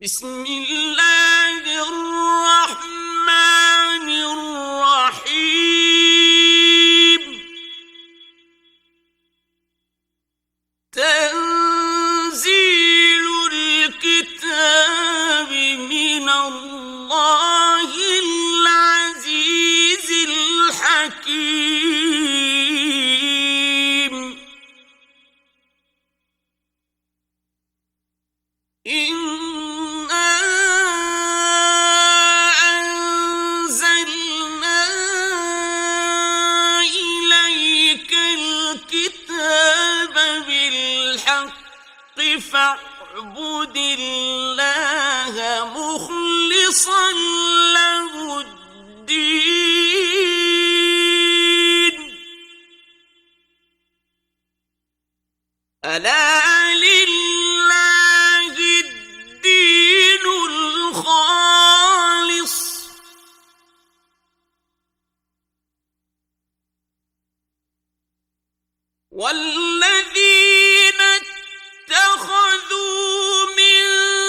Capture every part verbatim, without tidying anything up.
بسم الله الرحمن الرحيم. تنزيل الكتاب من الله العزيز الحكيم. إنا أنزلنا إليك الكتاب بالحق فاعبد الله مخلصا له الدين. ألا لله الدين الخالص والذين اتخذوا من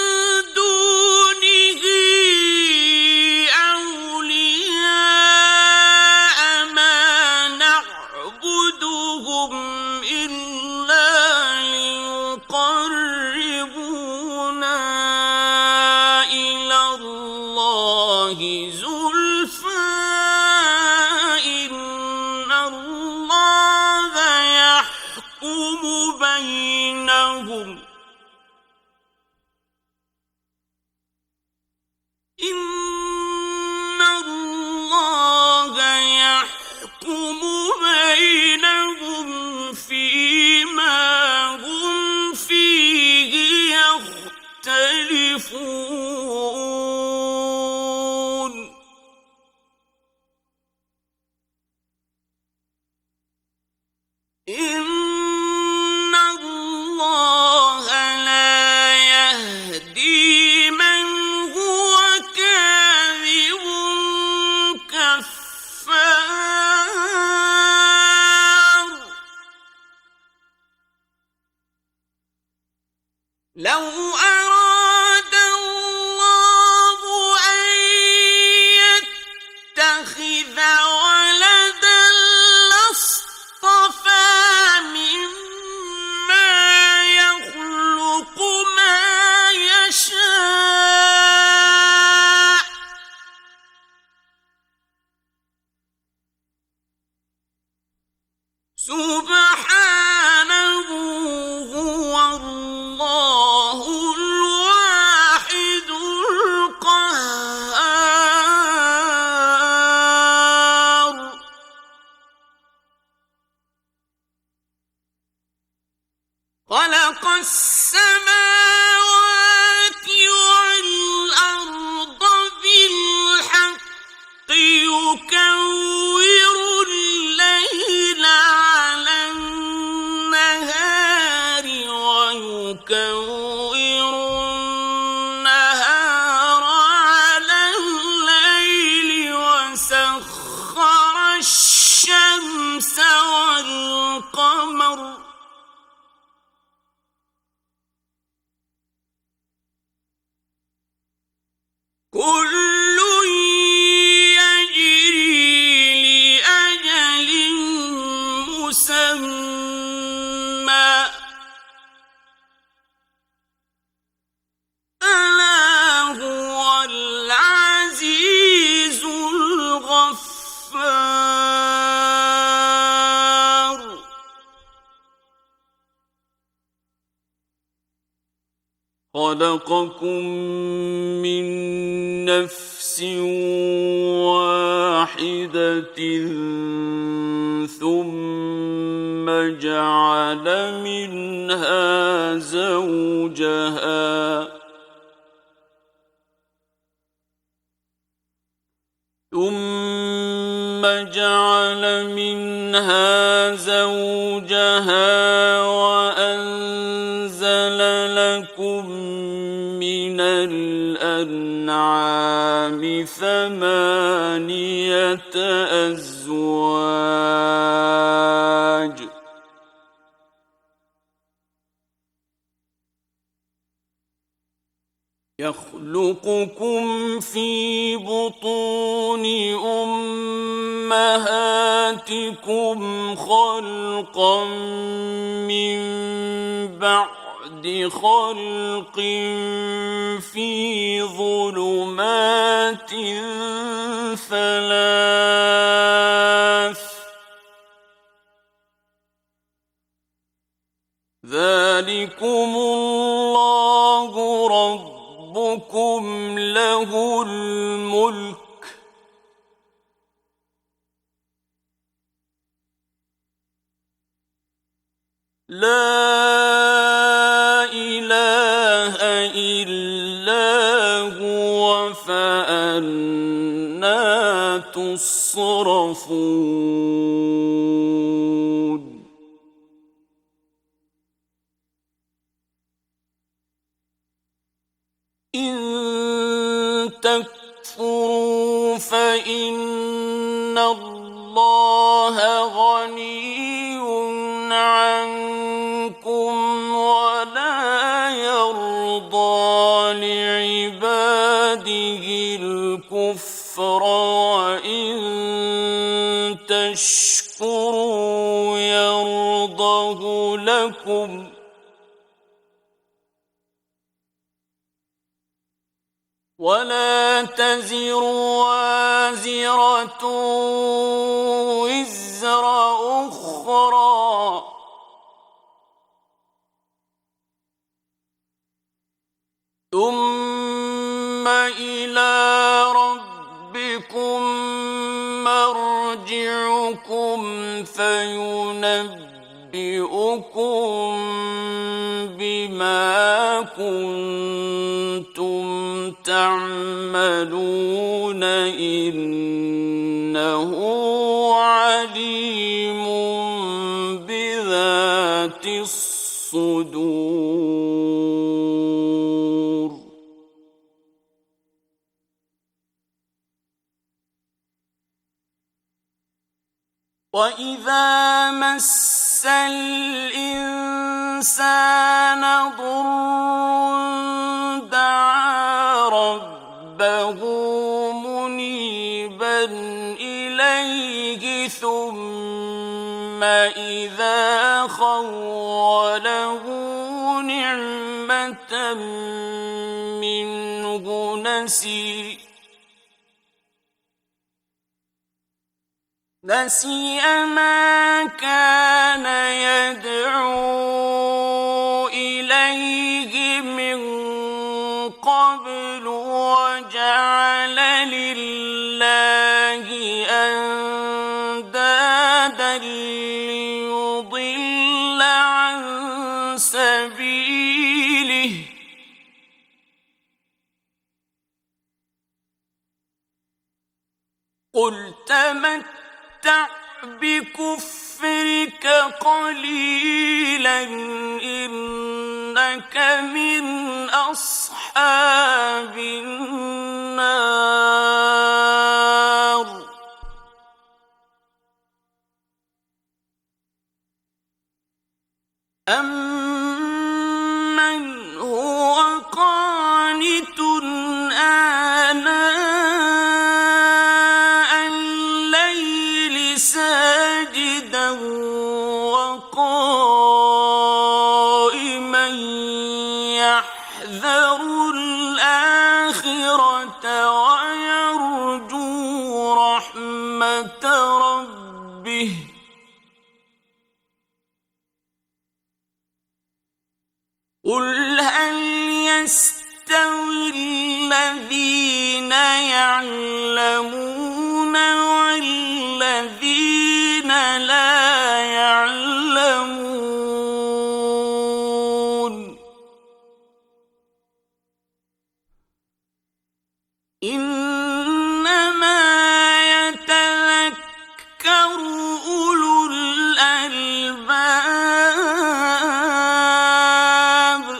دونه أولياء ما نعبدهم إلا ليقربونا إلى الله زلفى إن الله يحكم بينهم إن الله يحكم بينهم فيما هم فيه يختلفون. إن الله لا يهدي من هو كاذب كفار. لو أراد الله أن يتخذ ولدا لاصطفى مما يخلق ما يشاء سبحانه هو الله الواحد القهار. خلق السماوات والأرض بالحق يكور الليل على النهار ويكور النهار على الليل وسخر الشمس والقمر كل يجري لأجل مسمى ألا هو العزيز الغفار. خلقكم من نفس واحدة ثم جعل منها زوجها ثم جعل منها زوجها وأنزل لكم من الأنعام ثمانية أزواج يخلقكم في بطون أمهاتكم خلقا من بعد خلق في ظلمات ثلاث ذلكم الله ربكم له الملك لا إله إلا هو فأنى تصرفون إن تكفروا فإن الله غني عنكم ولا يرضى لعباده الكفر وإن تشكروا يرضه لكم ولا تزر وازرة وزر أخرى ثم إلى ربكم مرجعكم فينبئكم بما كنتم تعملون إنه عليم بذات الصدور وإذا مس الإنسان ضر دعا ربه منيبا إليه ثم إذا خوله نعمة منه نسي نسي ما كان يدعو إليه من قبل وجعل لله أندادا ليضل عن سبيله قل تمتع بكفرك قليلا إنك من أصحاب النار أمن هو قانت آناء الليل ساجدا وقائما يحذر الآخرة ويرجو رحمة ربه قل هل يستوي الذين يعلمون والذين لا يعلمون إنما يتذكر أولو الألباب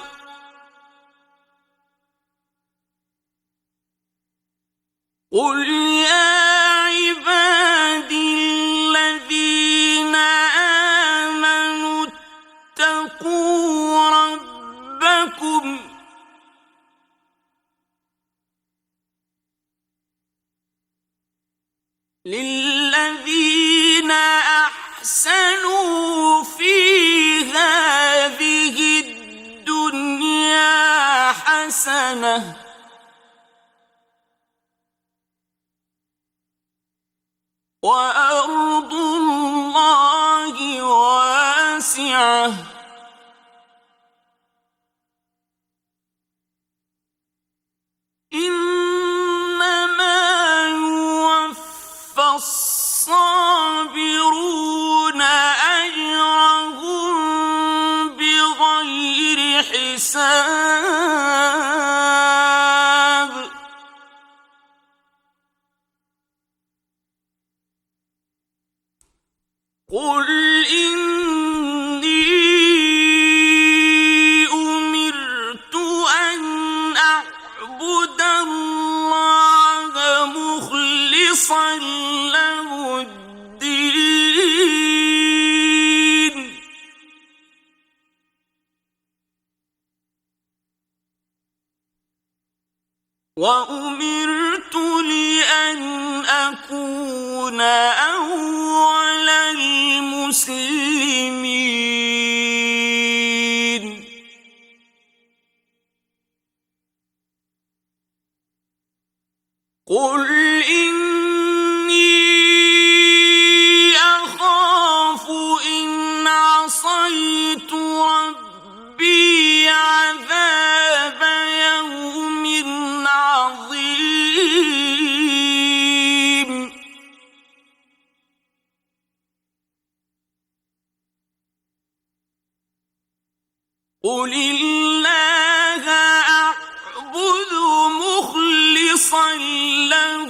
قل يا عبادي الذين آمنوا اتقوا ربكم للذين أحسنوا في هذه الدنيا حسنة وأرض الله واسعة إنما يوفى الصابرون أجرهم بغير حساب قل إني أمرت أن أعبد الله مخلصا له الدين وأمرت لأن أكون أول المسلمين قل إني أخاف إن عصيت ربي عذاب يوم عظيم قل الله أعبد مخلصا له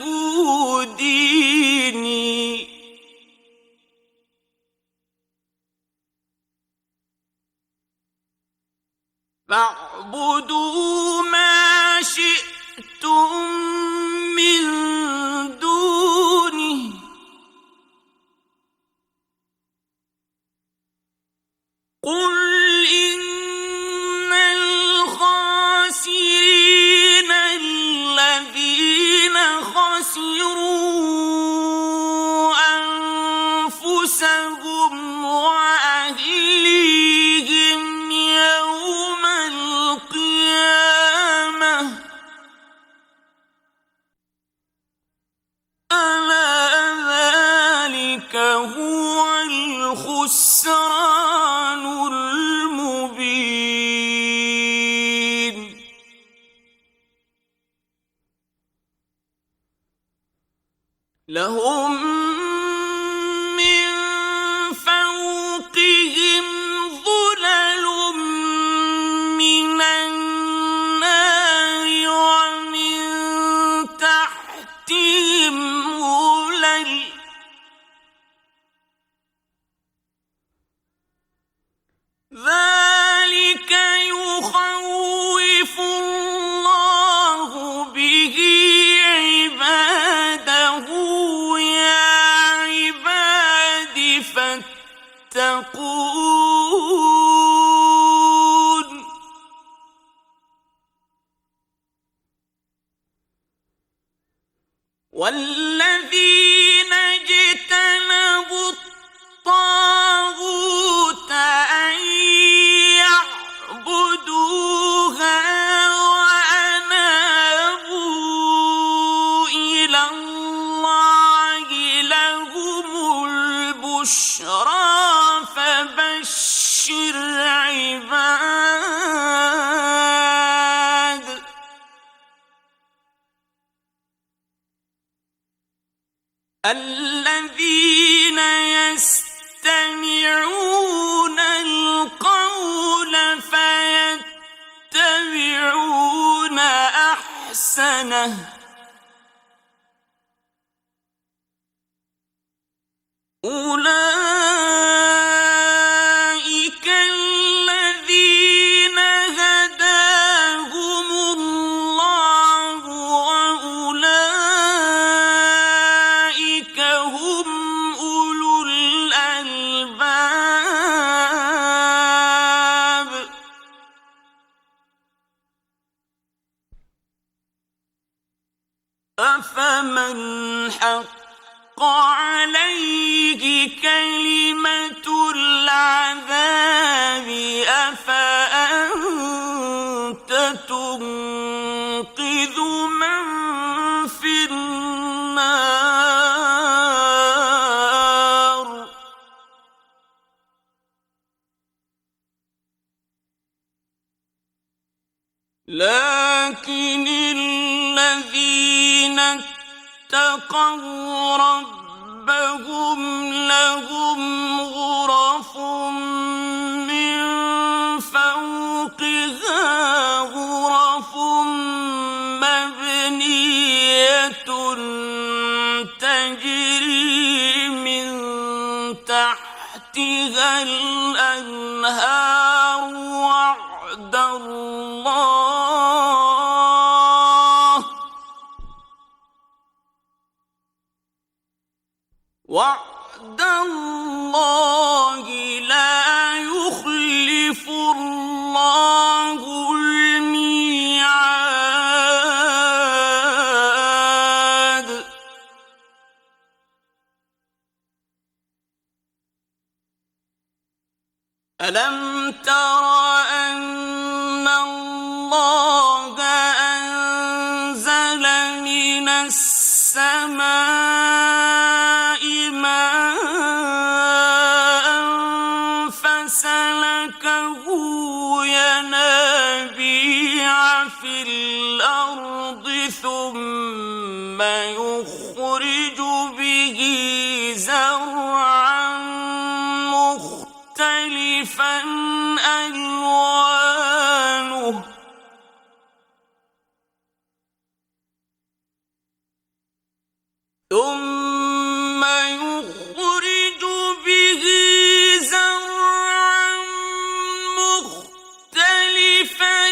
ديني فاعبدوا ما شئتم من دونه قل إن الخاسرين الذين خسروا أنفسهم وأهليهم يوم القيامة ألا ذلك هو الخسران المبين لهم من فوقهم ظلل من النار ومن تحتهم ظلل ذلك يخوف الله به عباده يا عباد فاتقون والذين اجتنبوا الطاغوت أن يعبدوها وأنابوا إلى الله لهم البشرى فبشر عباد الذين يستمعون القول فيتبعون أحسنه أولئك الذين هداهم الله وأولئك هم أولو الألباب أفمن حق عليه كلمة العذاب أفأنت تنقذ من في النار لكن الذين اتقوا ربهم لهم غرف من فوقها غرف مبنية تجري من تحتها الأنهار وعد الله وعد الله لا يخلف الله الميعاد ألم تر أن الله أنزل من السماء ماء فسلكه ينابيع في الأرض ثم يخرج به زرعا مختلفا ألوانه ثم يخرج به زرعا مختلفا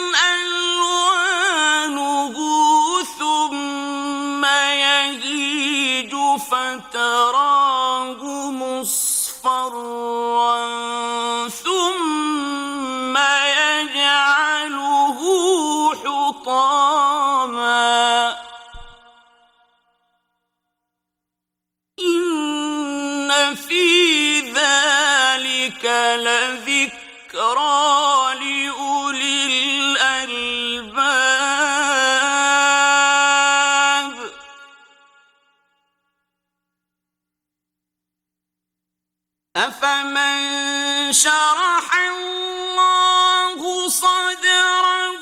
ألوانه ثم يهيج فتراه مصفرا ثم يجعله حطاما إن في ذلك لذكرى لأولي الألباب أفمن شرح الله صدره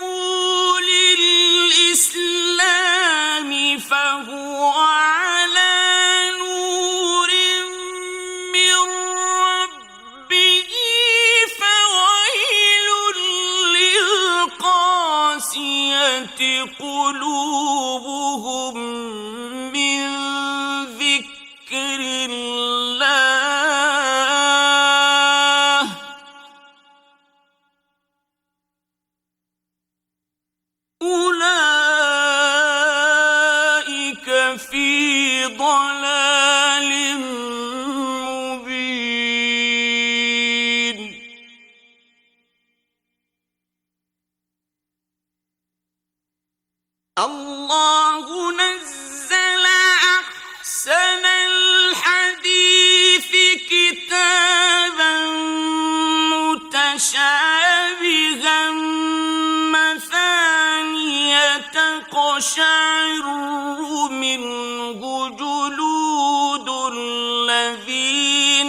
للإسلام فهو على نور من ربه فويل للقاسية قلوبهم من ذكر الله أولئك في ضلال مبين الله نزل أحسن الحديث كتابا متشابها مثانية تقشعر منه جلود الذين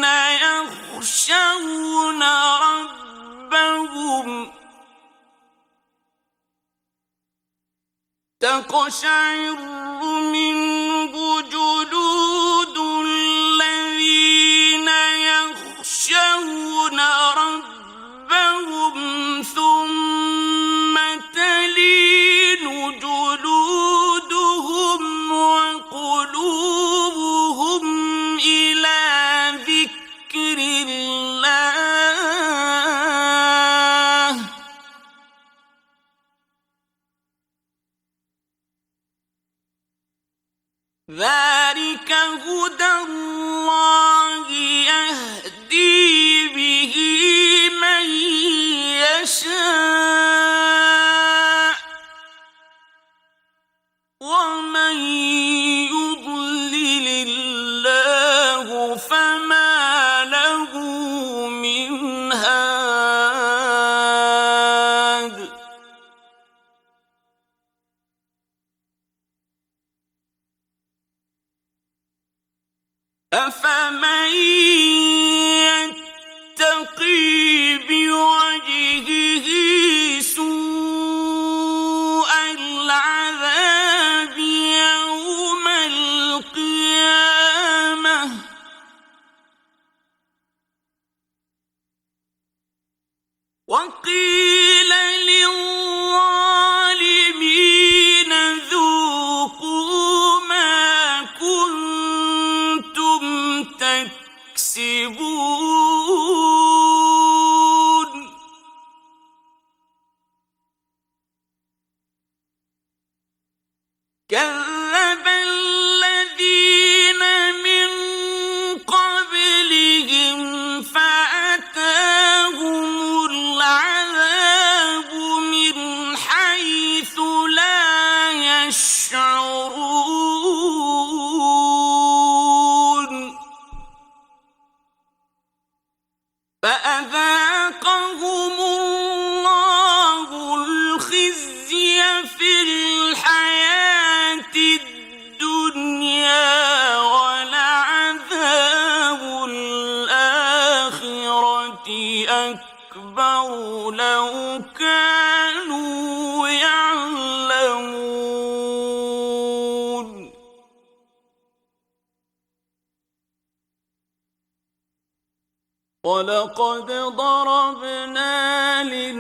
يخشون ربهم تقشعر منه جلود الذين يخشون ربهم ثم تلين جلودهم وقلوبهم إلى ذكر الله ذلك هدى الله يهدي به من يشاء ومن يضلل أفمن يتقي بوجهه سوء العذاب يوم القيامة وقيل للظالمين ذوقوا ما كنتم تكسبون كذب الذين من قبلهم فأتاهم العذاب من حيث لا يشعرون فأذاقهم الله الخزي في الحياة الدنيا ولعذاب الآخرة أكبر لو كانوا يعلمون ولقد ضربنا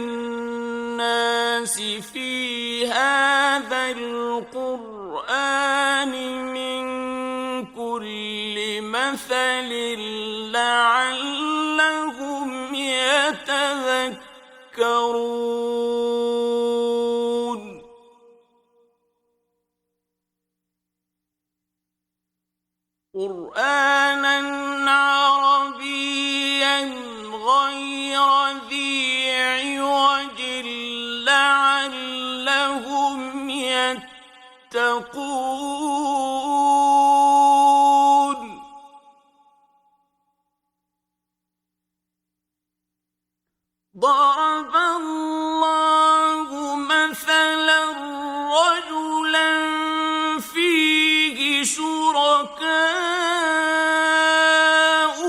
للناس في هذا القرآن من كل مثل لعلهم يتذكرون قرآناً عربياً غير ذي عوج لعلهم يتقون ضرب الله مثلاً رجلاً فيه شركاء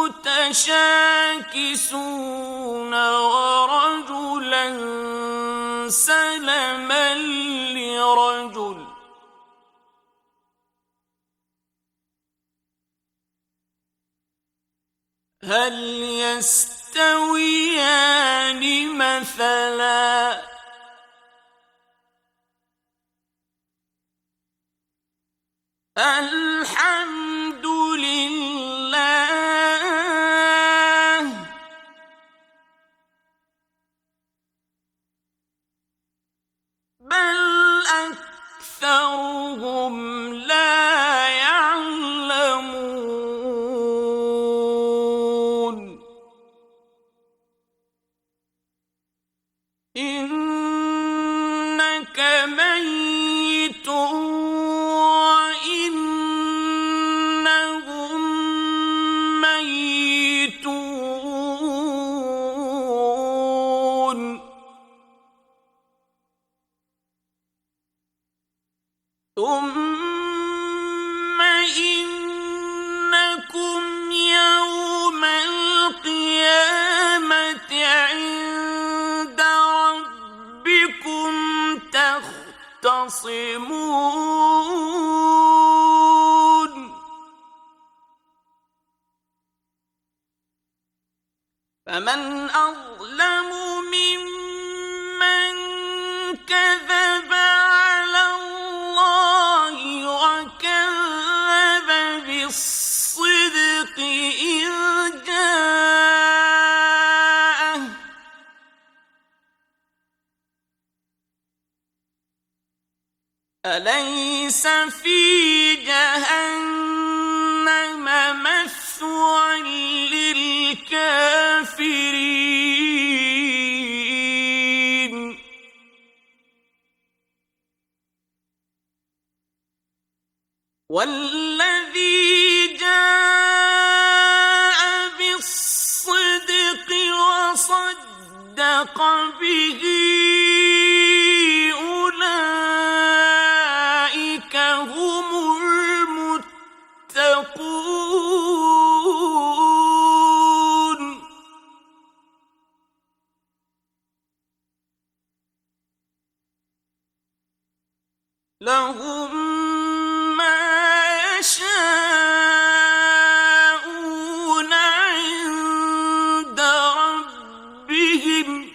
متشاكسون ورجلاً سلماً لرجل هل يستويان مثلاً الحمد لله بل أكثرهم لا يعلمون إنك ميت وإنهم ميتون ثم إنكم يوم القيامة عند ربكم تختصمون فمن أظلم ممن كذب على الله وكذب بالصدق إذ جاءه أليس في جهنم مثوى للكافرين والذي جاء بالصدق وصدق به أولئك هم المتقون لهم ما يشاءون عند ربهم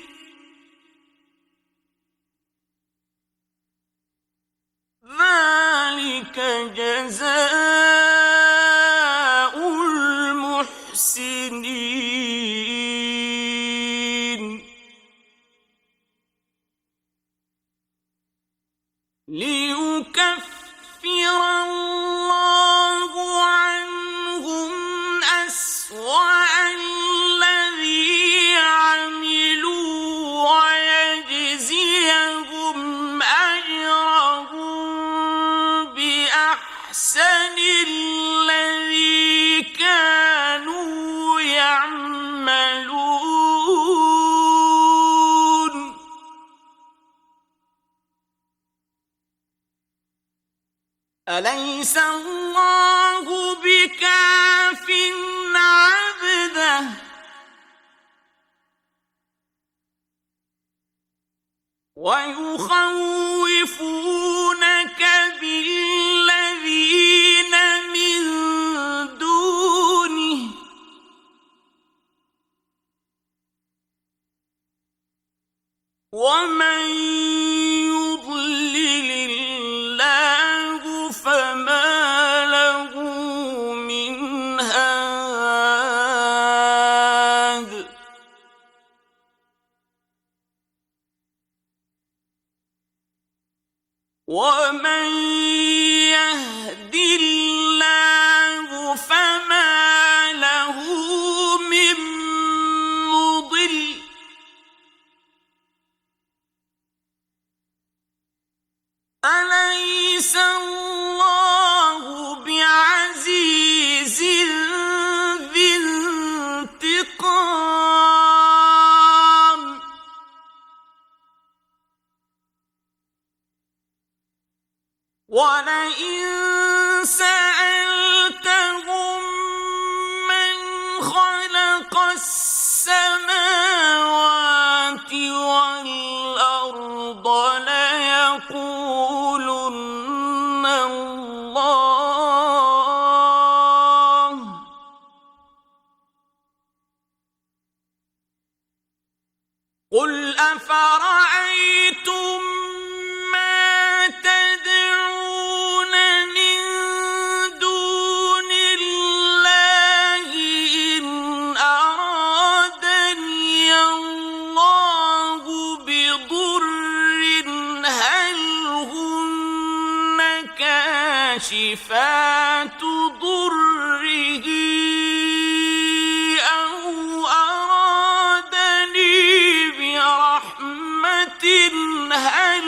ذلك جزاء المحسنين ليكفر الله عنهم أسوأ الذي عملوا ويجزيهم أجرهم بأحسن الذي كانوا يعملون أليس الله بكاف عبده ويخوفونك بالذين من دونه ومن يضلل الله فما له من هاد ومن يهد الله فما له من مضل أليس الله بعزيز ذي انتقام ولئن سألتهم من خلق السماوات والأرض ليقولن الله قل أفرأيتم ما تدعون من دون الله إن أرادني الله بضر هل هن كاشفات ضره أو أرادني برحمة هل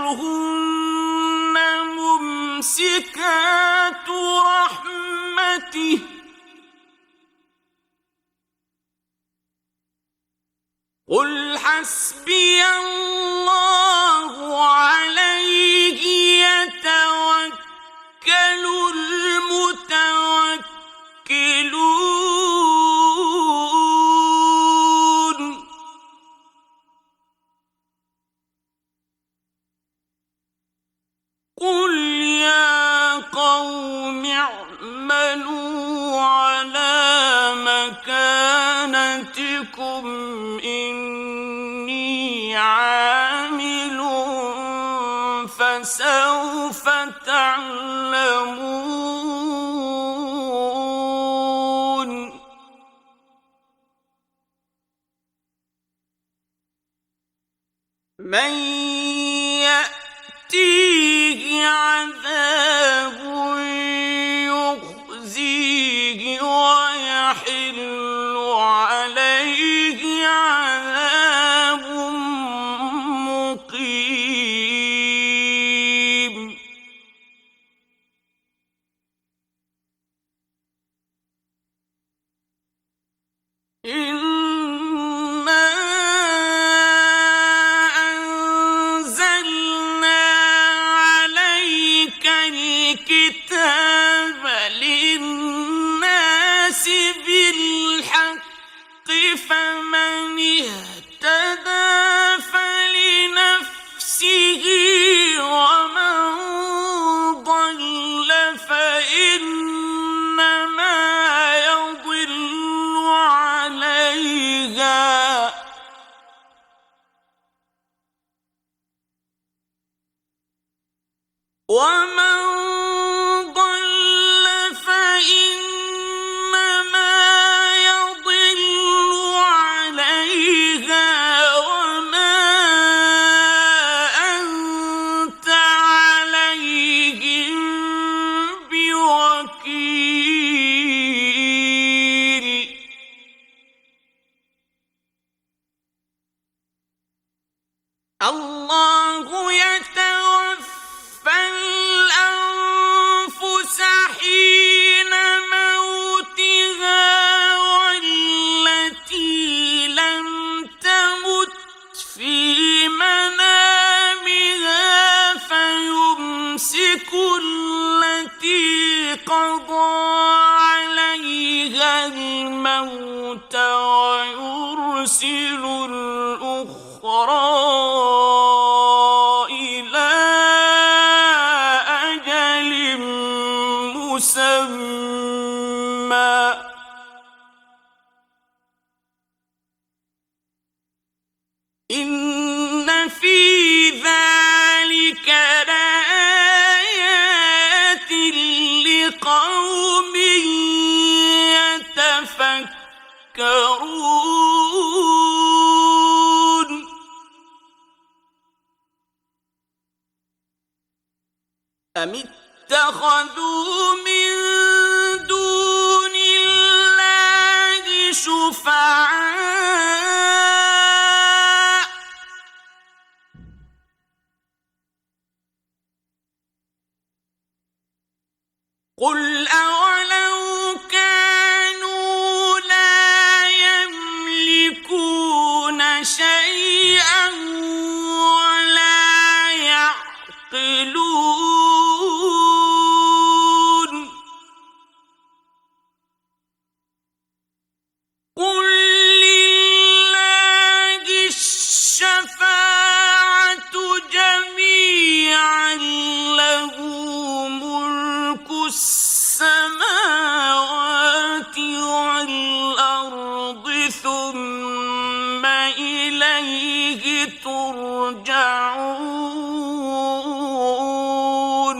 هن ممسكات رحمته قل حسبي الله عليه يتوكل المتوكلون قل يا قوم اعملوا على مكانتكم إني عامل فسوف تعلمون من يأتيه عذاب يخزيه ويحل عليه عذاب مقيم إنا أنزلنا عليك الكتاب للناس بالحق فمن اهتدى فلنفسه ومن ومن ضل فإنما يضل عليها وما أنت عليهم بوكيل. الله يتوفى الأنفس حين موتها والتي لم تمت في منامها فيمسك التي قضى عليها الموت ويرسل الأخرى إلى أجل مسمى. إن في ذلك لآيات لقوم يتفكرون. أم اتخذوا من دون الله شفعاء قل أولو كانوا لا يملكون شيئا ولا يعقلون قل لله الشفاعة جميعا له ملك السماوات والأرض ثم إليه ترجعون.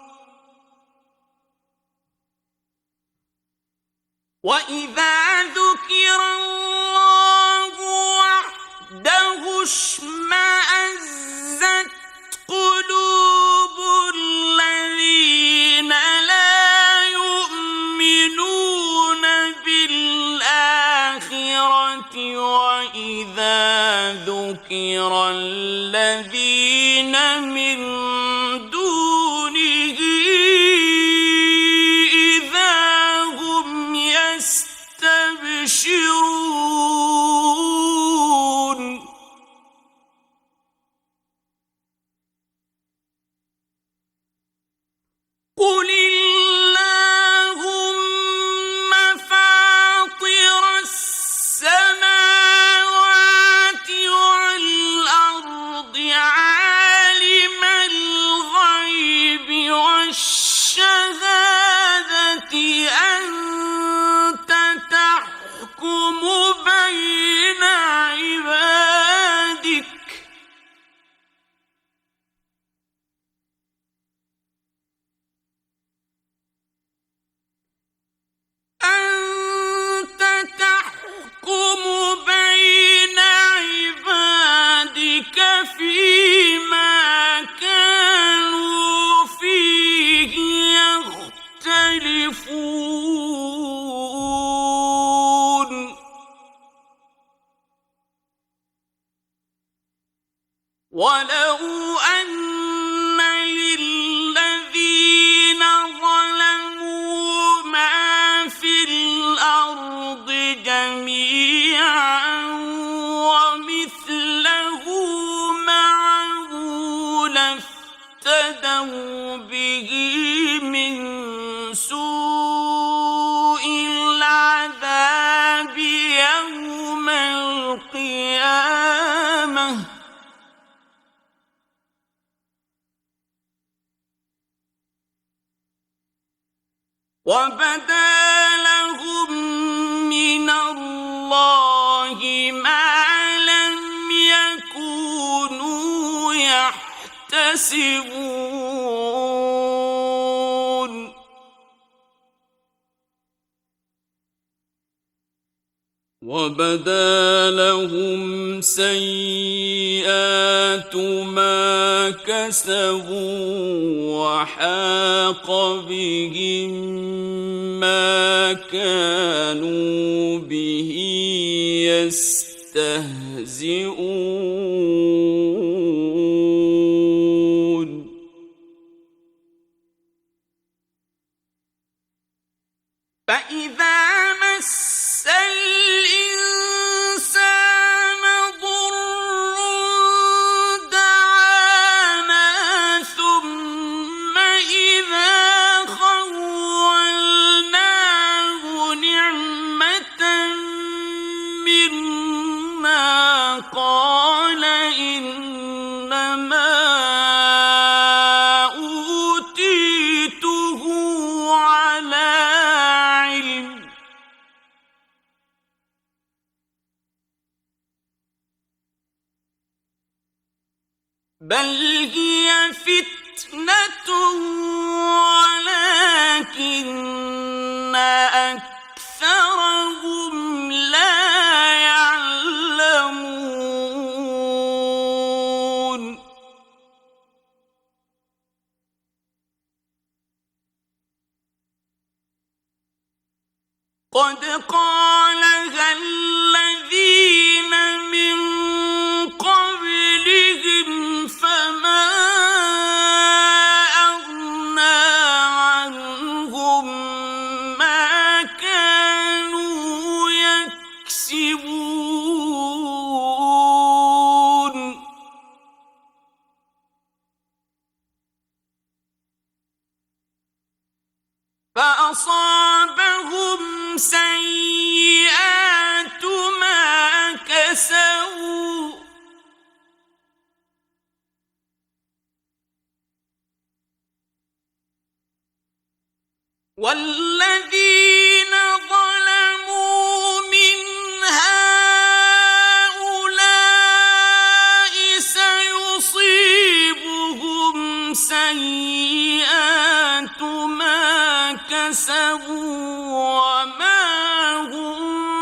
وإذا ذكر الله وحده اشمأزت قلوب الذين لا يؤمنون بالآخرة وإذا ذكر الذين من دونه إذا هم يستبشرون. قل اللهم فاطر السماوات والأرض عالم الغيب والشهادة أنت تحكم بين عبادك أنت تحكم بين عبادك فيما كانوا فيه يختلفون. ولو أن للذين ظلموا ما في الأرض جميعا ومثله معه لافتدوا به من سوء العذاب يوم القيامة وبدا لهم من الله ما لم يكونوا يحتسبون. وبدا لهم سيئات ما كسبوا وحاق بهم ما كانوا به يستهزئون فإذا مس الإنسان ضر دعانا ثم إذا خولناه نعمة منا قال إنما أوتيته على علم بل هي فتنة ولكن أكثرهم لا يعلمون قد قالها الذين من قبلهم فما أغنى عنهم ما كانوا يكسبون فأصابهم سيئات ما كسبوا والذين ظلموا من هؤلاء سيصيبهم سيئات ما كسبوا وما هم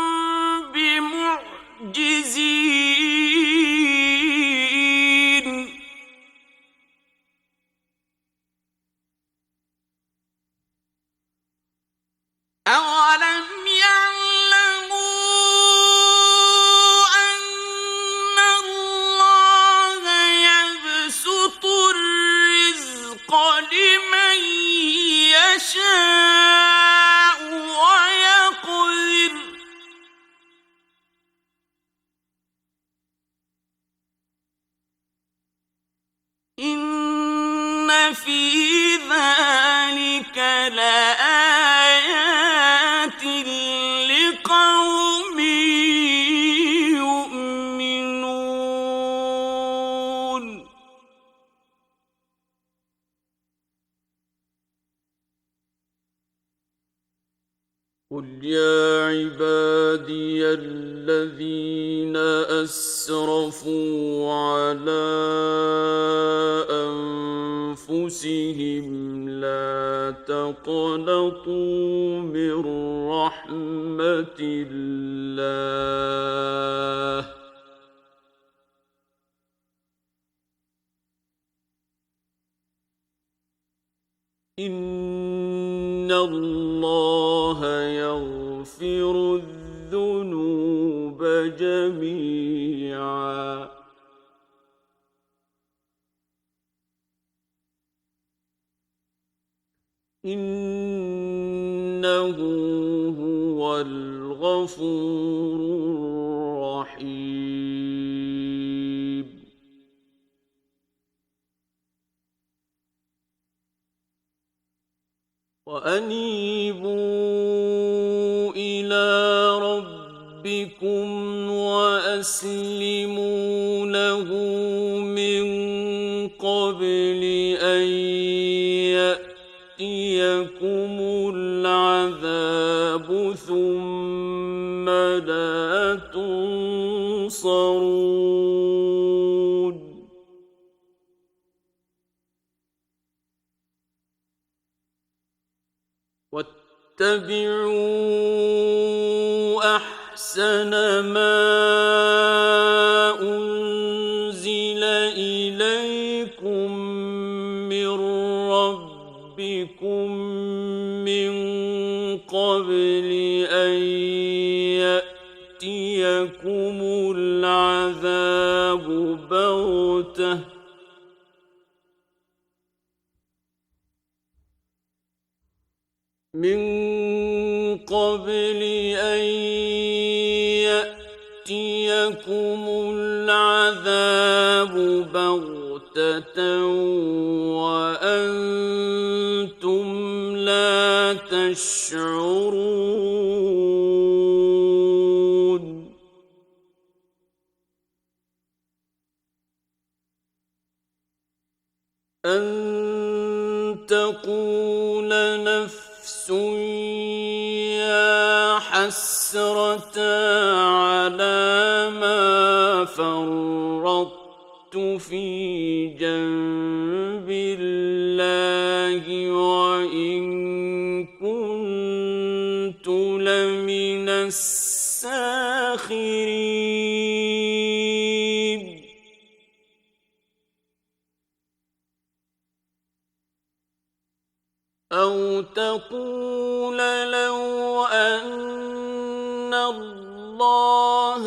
بمعجزين أولم يعلموا أن الله يبسط الرزق لمن يشاء ويقدر إن في ذلك لآيات لقوم يؤمنون قل يا عبادي الذين أسرفوا على أنفسهم لا تقنطوا من رحمة الله إن الله يغفر الذنوب جميعا إنه هو الغفور الرحيم وأنيبوا إلى ربكم وأسلموا له من قبل أن يأتيكم العذاب ثم لا تنصرون واتبعوا أحسن أحسن ما أنزل إليكم من ربكم من قبل أن يأتيكم العذاب بغتة من قبل أن يأتيكم العذاب بغتة وأنتم لا تشعرون أن تقول نفس يا حسرة على ما فرطت في جنب الله وإن كنت لمن الساخرين أو تقول لو أن الله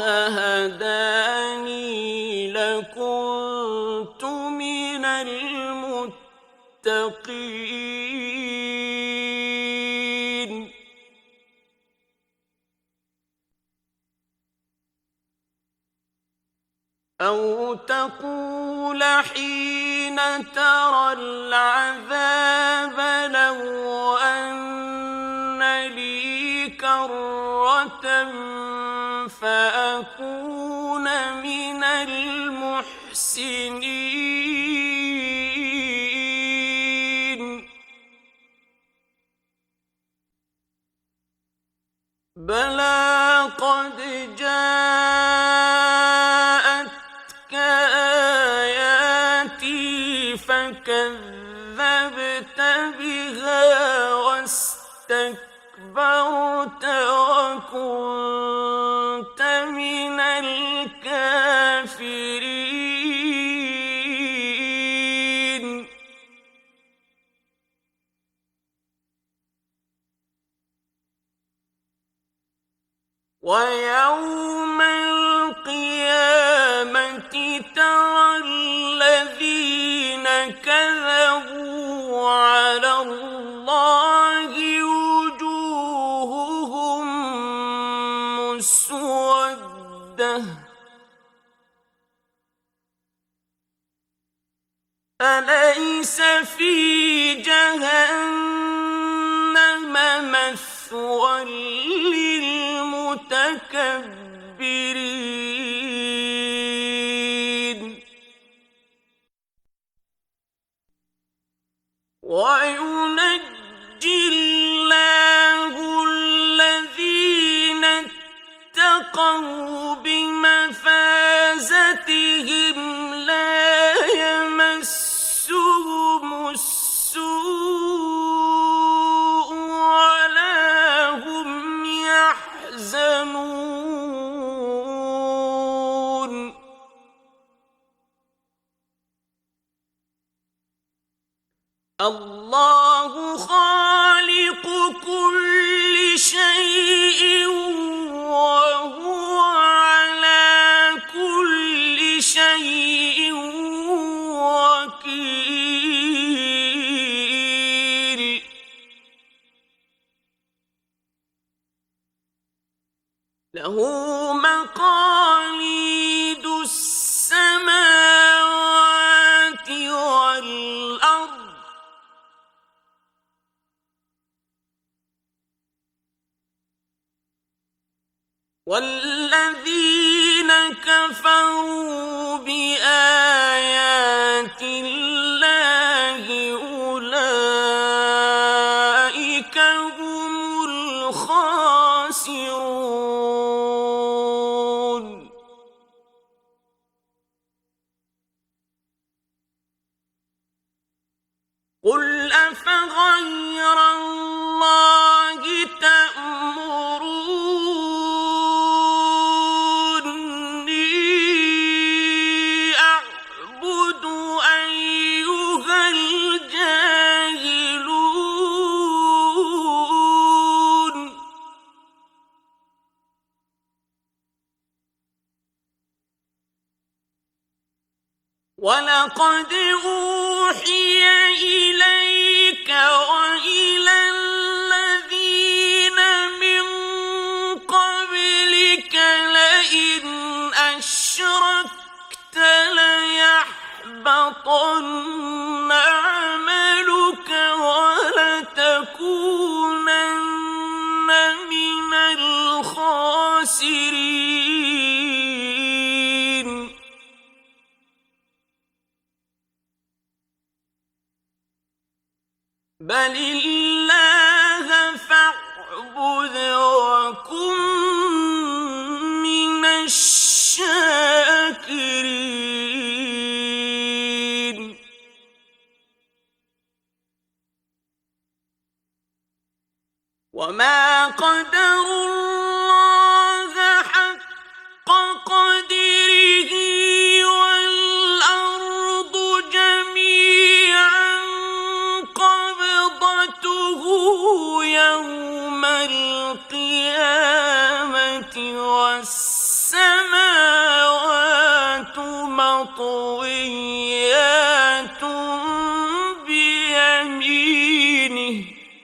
هداني لكنت من المتقين أو تقول حين ترى العذاب لو أن لي كرة فأكون من المحسنين بلى قد جاءتك آياتي فكذبت بها واستكبرت وكنت من الكافرين ويوم القيامة ترى الذين كذبوا على الله وجوههم مسودة أليس في جهنم مثوى للمتكبرين وينجي الله الذين اتقوا بمفازتهم لا يمسهم السوء ولا هم يحزنون الله خالق كل شيء وهو على كل شيء وكيل له مقاليد السماوات والأرض والذين كفروا بآيات الله أولئك هم الخاسرون قل أفغير الله تأمرون قد أوحي إليك وإلى الذين من قبلك لئن أشركت ليحبطن عملك ولتكونن من الخاسرين. بل الله فاعبد وكن من الشاكرين. وما قدروا الله حق قدره والأرض جميعا قبضته يوم القيامة والسماوات مطويات بيمينه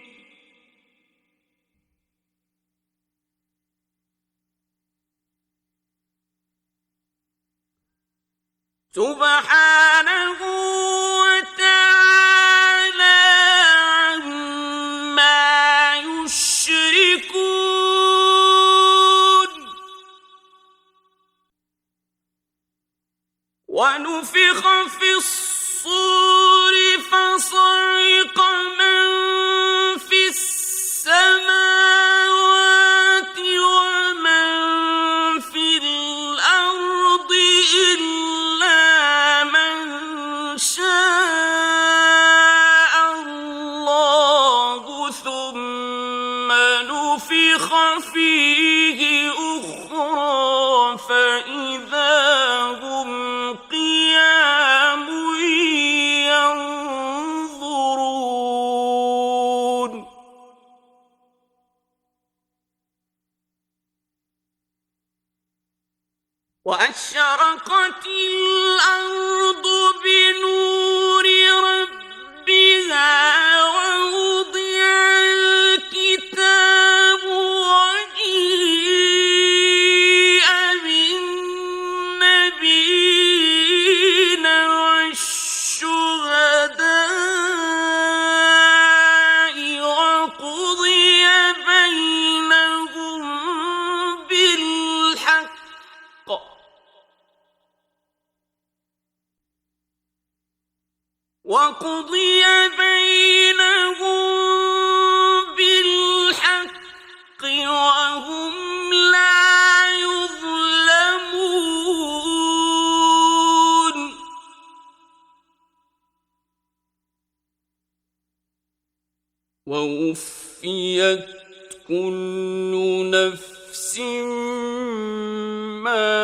سبحانه وتعالى عما يشركون. ونفخ في الصور فصعق من في السماوات ومن في الأرض إلا من شاء الله ثم نفخ فيه أخرى فإذا هم قيام ينظرون. وأشرقت الأرض بنور ربها ووضع الكتاب وجيء بالنبيين والشهداء وقضي بينهم بالحق وقضي بينهم بالحق وهم لا يظلمون. ووفيت كل نفس ما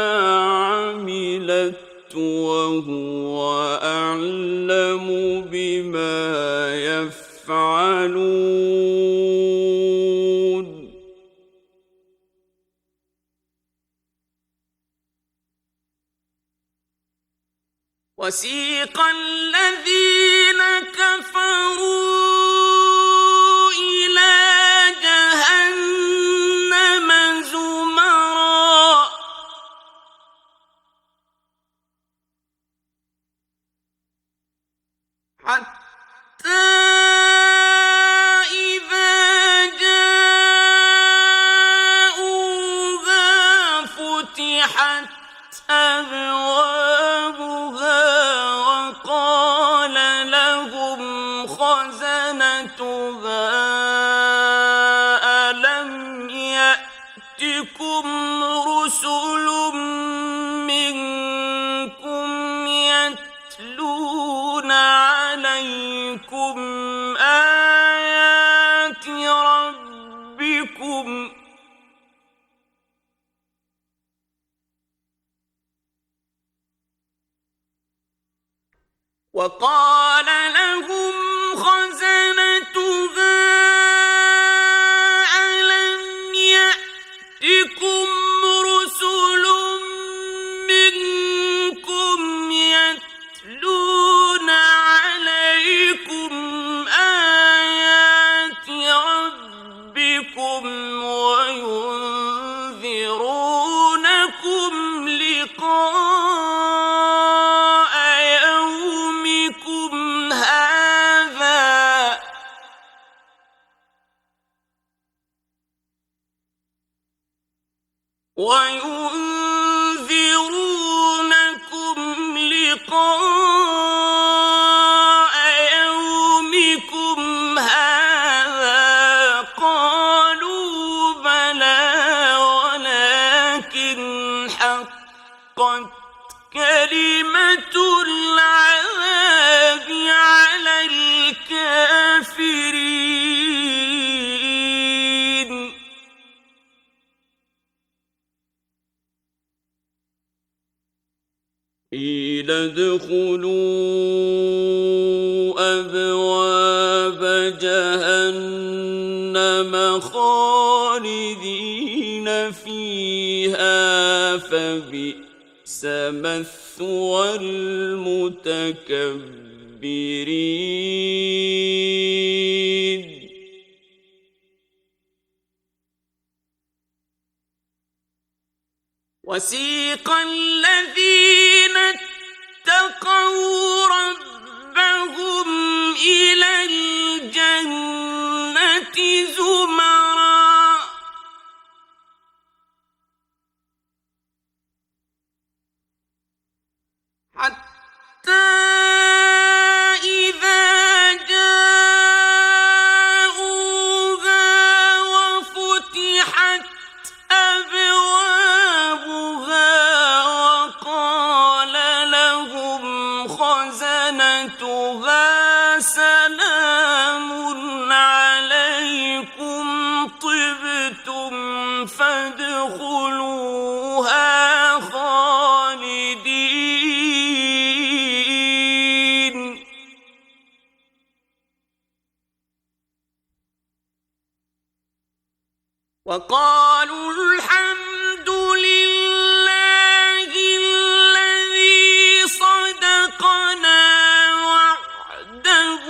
عملت وهو أعلم بما يفعلون. وسيق الذين كفروا إلى جهنم زمرا حتى إذا جاءوها فتحت أبوابها وقال لهم خزنتها ألم يأتكم رسل منكم يتلون عليكم آيات ربكم وقال لهم خزنتها ألم يأتكم رسل منكم يتلون وينذرونكم لقاء يومكم هذا قالوا بلى ولكن حقت كلمة العذاب على الكافرين. قيل ادخلوا أبواب جهنم خالدين فيها فبئس مثوى المتكبرين. وسيق الذين اتقوا ربهم إلى الجنة زمرا حتى إذا جاءوها وفتحت أبوابها وقال لهم خزنتها سلام عليكم طبتم فادخلوها خالدين. وقالوا الحمد لله الذي صدقنا وعده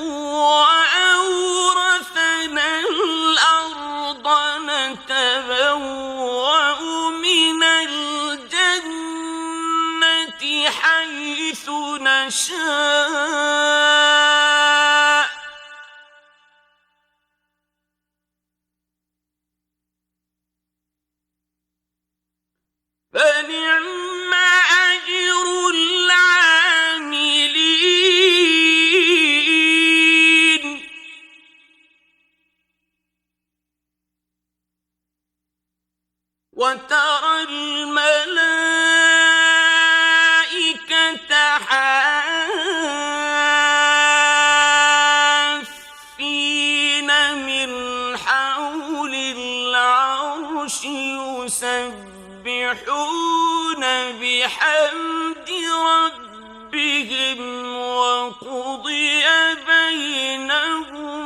وأورثنا الأرض نتبوأ من الجنة حيث نشاء فنعم أجر العاملين. وترى الملائكة حافين من حول العرش يسبحون بحمد ربهم وقضي بينهم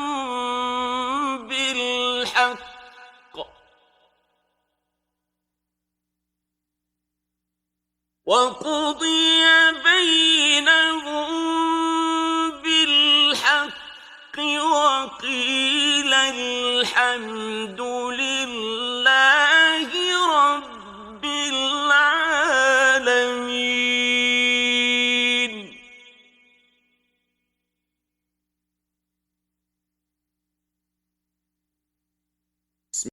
بالحق وقضي بينهم بالحق وقيل الحمد لله